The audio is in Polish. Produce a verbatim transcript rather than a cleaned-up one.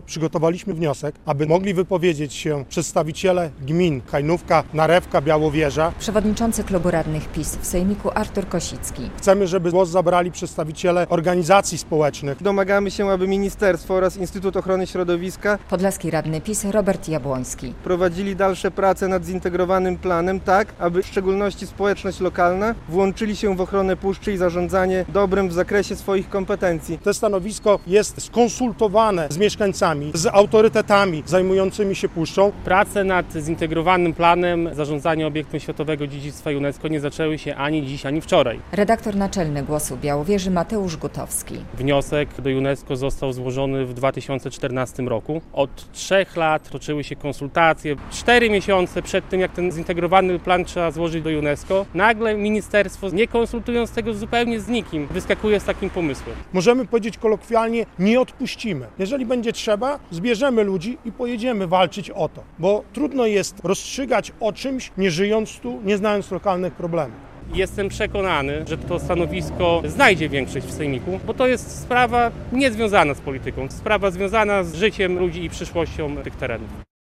przygotowaliśmy wniosek, aby mogli wypowiedzieć się przedstawiciele gmin Hajnówka, Narewka, Białowieża. Przewodniczący klubu radnych PiS w Sejmiku Artur Kosicki. Chcemy, żeby głos zabrali przedstawiciele organizacji społecznych. Domagamy się, aby Ministerstwo oraz Instytut Ochrony Środowiska, Podlaski radny PiS Robert Jabłoński, prowadzili dalsze prace nad zintegrowanym planem tak, aby w szczególności społeczność lokalna włączyli się w ochronę puszczy i zarządzanie dobrem w zakresie swoich kompetencji. To stanowisko jest skonsultowane z mieszkańcami, z autorytetami zajmującymi się puszczą. Prace nad zintegrowanym planem zarządzania obiektem światowego dziedzictwa UNESCO nie zaczęły się ani dziś, ani wczoraj. Redaktor naczelny Głosu Białowieży Mateusz Gutowski. Wniosek do UNESCO został złożony w dwa tysiące czternastym roku. Od trzech lat toczyły się konsultacje. Cztery miesiące przed tym, jak ten zintegrowany plan trzeba złożyć do UNESCO, nagle ministerstwo, nie konsultując tego zupełnie z nikim, wyskakuje z takim pomysłem. Możemy powiedzieć kolokwialnie, nie odpuścimy. Jeżeli będzie trzeba, zbierzemy ludzi i pojedziemy walczyć o to. Bo trudno jest rozstrzygać o czymś, nie żyjąc tu, nie znając lokalnych problemów. Jestem przekonany, że to stanowisko znajdzie większość w Sejmiku, bo to jest sprawa niezwiązana z polityką, sprawa związana z życiem ludzi i przyszłością tych terenów.